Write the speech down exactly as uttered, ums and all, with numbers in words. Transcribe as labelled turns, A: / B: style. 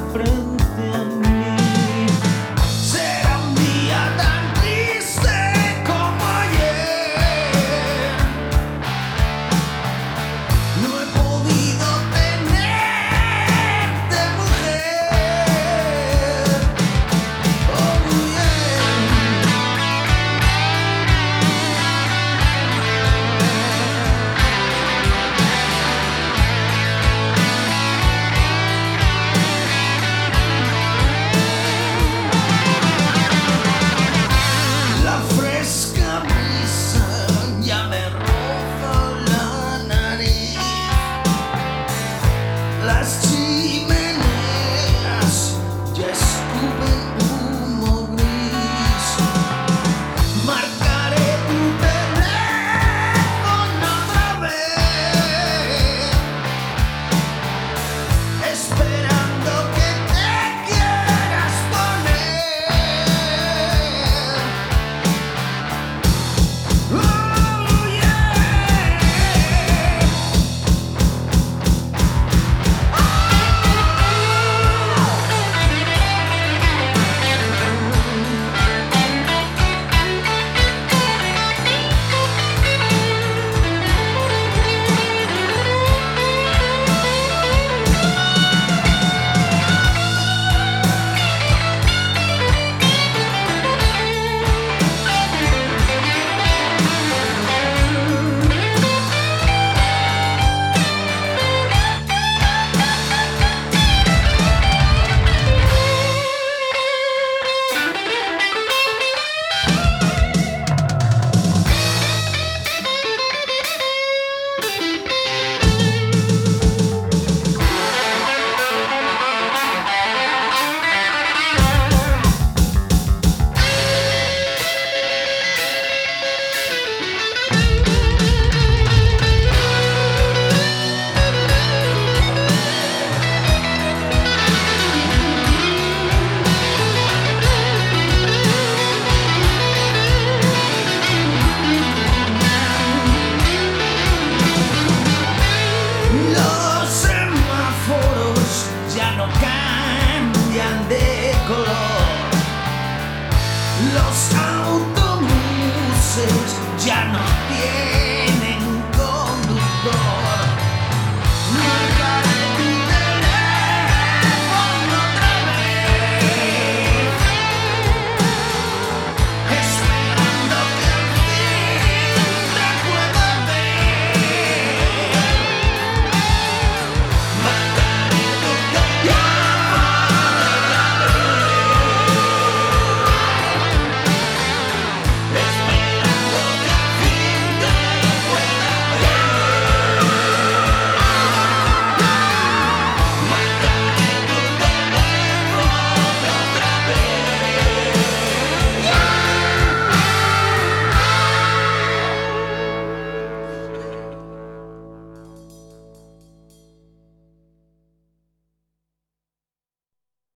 A: frente a mí. Será un día tan triste como ayer. No he podido tenerte, mujer. Oh, la fresca brisa ya me roza la nariz. Las chimeneas ya escupen humo gris. Marcaré tu teléfono otra vez, esperando que te quieras poner. Oh, yeah. Los semáforos ya no cambian de color. Los autobuses ya no